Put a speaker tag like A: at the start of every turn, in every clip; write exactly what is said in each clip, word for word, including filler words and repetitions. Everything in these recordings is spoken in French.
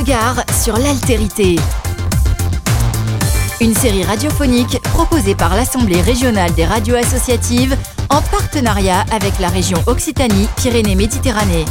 A: regard sur l'altérité. Une série radiophonique proposée par l'Assemblée régionale des radios associatives en partenariat avec la région Occitanie-Pyrénées-Méditerranée.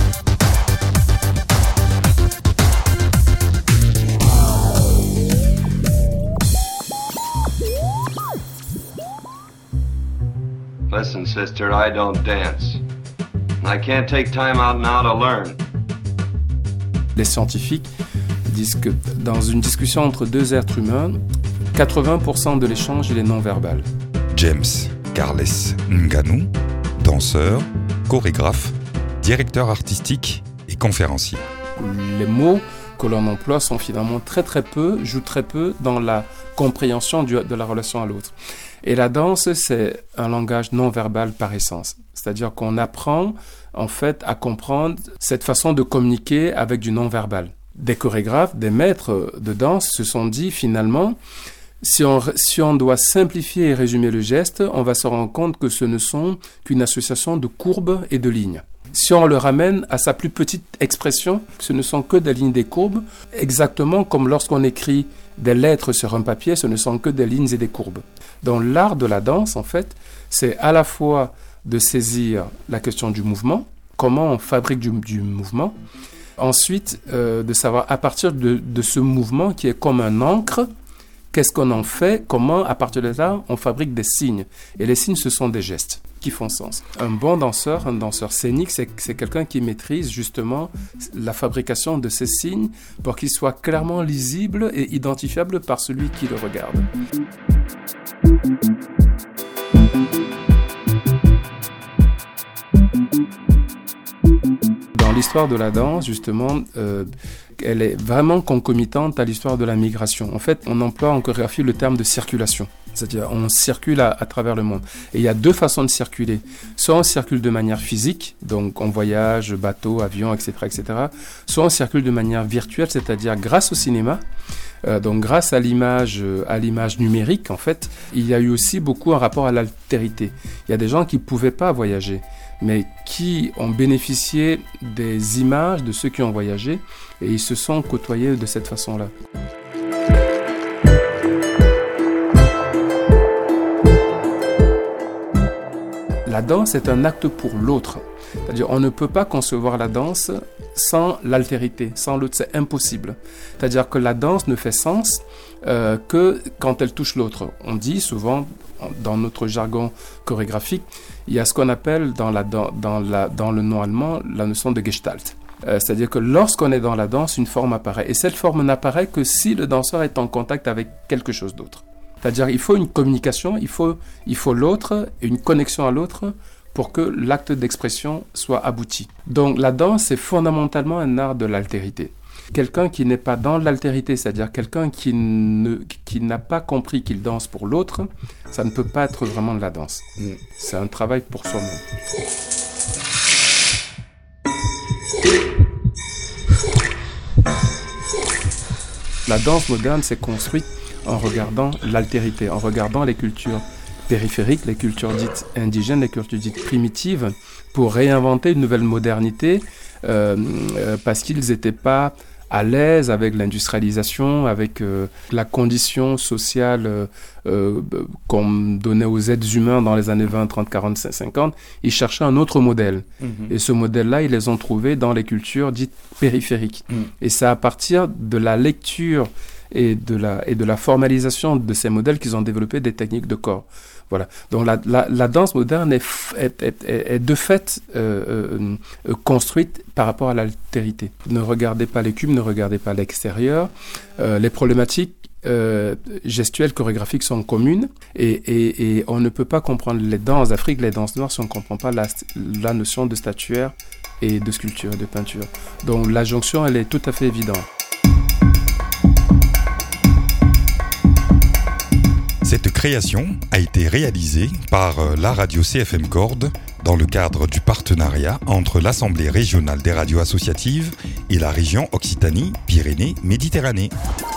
B: Listen, sister, I don't dance. I can't take time out now to learn.
C: Les scientifiques disent que dans une discussion entre deux êtres humains, quatre-vingts pour cent de l'échange il est non-verbal.
D: James Carles Ngannou, danseur, chorégraphe, directeur artistique et conférencier.
C: Les mots que l'on emploie sont finalement très très peu, jouent très peu dans la compréhension du, de la relation à l'autre. Et la danse, c'est un langage non-verbal par essence. C'est-à-dire qu'on apprend en fait à comprendre cette façon de communiquer avec du non-verbal. Des chorégraphes, des maîtres de danse se sont dit finalement, si on, si on doit simplifier et résumer le geste, on va se rendre compte que ce ne sont qu'une association de courbes et de lignes. Si on le ramène à sa plus petite expression, ce ne sont que des lignes, des courbes, exactement comme lorsqu'on écrit des lettres sur un papier, ce ne sont que des lignes et des courbes. Donc l'art de la danse, en fait, c'est à la fois de saisir la question du mouvement, comment on fabrique du, du mouvement, ensuite euh, de savoir à partir de, de ce mouvement qui est comme un encre, qu'est-ce qu'on en fait, comment à partir de là on fabrique des signes. Et les signes, ce sont des gestes qui font sens. Un bon danseur, un danseur scénique, c'est, c'est quelqu'un qui maîtrise justement la fabrication de ces signes pour qu'ils soient clairement lisibles et identifiables par celui qui le regarde. Dans l'histoire de la danse, justement, euh, elle est vraiment concomitante à l'histoire de la migration. En fait, on emploie en chorégraphie le terme de circulation. C'est-à-dire, on circule à, à travers le monde. Et il y a deux façons de circuler. Soit on circule de manière physique, donc on voyage, bateau, avion, et cetera, et cetera. Soit on circule de manière virtuelle, c'est-à-dire grâce au cinéma. Euh, donc grâce à l'image, à l'image numérique, en fait, il y a eu aussi beaucoup un rapport à l'altérité. Il y a des gens qui ne pouvaient pas voyager, mais qui ont bénéficié des images de ceux qui ont voyagé et ils se sont côtoyés de cette façon-là. La danse est un acte pour l'autre. C'est-à-dire on ne peut pas concevoir la danse sans l'altérité, sans l'autre, c'est impossible. C'est-à-dire que la danse ne fait sens euh, que quand elle touche l'autre. On dit souvent, dans notre jargon chorégraphique, il y a ce qu'on appelle dans, la, dans, dans, la, dans le nom allemand la notion de Gestalt. Euh, c'est-à-dire que lorsqu'on est dans la danse, une forme apparaît. Et cette forme n'apparaît que si le danseur est en contact avec quelque chose d'autre. C'est-à-dire qu'il faut une communication, il faut, il faut l'autre, une connexion à l'autre pour que l'acte d'expression soit abouti. Donc la danse, c'est fondamentalement un art de l'altérité. Quelqu'un qui n'est pas dans l'altérité, c'est-à-dire quelqu'un qui, ne, qui n'a pas compris qu'il danse pour l'autre, ça ne peut pas être vraiment de la danse. C'est un travail pour soi-même. La danse moderne s'est construite en regardant l'altérité, en regardant les cultures périphériques, les cultures dites indigènes, les cultures dites primitives, pour réinventer une nouvelle modernité, euh, euh, parce qu'ils n'étaient pas à l'aise avec l'industrialisation, avec euh, la condition sociale euh, euh, qu'on donnait aux êtres humains dans les années vingt, trente, quarante, cinquante. Ils cherchaient un autre modèle. Mmh. Et ce modèle-là, ils les ont trouvés dans les cultures dites périphériques. Mmh. Et c'est à partir de la lecture et de la, et de la formalisation de ces modèles qu'ils ont développé des techniques de corps. Voilà. Donc la, la, la danse moderne est, est, est, est de fait euh, euh, construite par rapport à l'altérité. Ne regardez pas les cubes, ne regardez pas l'extérieur. Euh, les problématiques euh, gestuelles, chorégraphiques sont communes et, et, et on ne peut pas comprendre les danses d'Afrique, les danses noires si on ne comprend pas la, la notion de statuaire et de sculpture, de peinture. Donc la jonction, elle est tout à fait évidente.
D: Cette création a été réalisée par la radio C F M Corde dans le cadre du partenariat entre l'Assemblée régionale des radios associatives et la région Occitanie-Pyrénées-Méditerranée.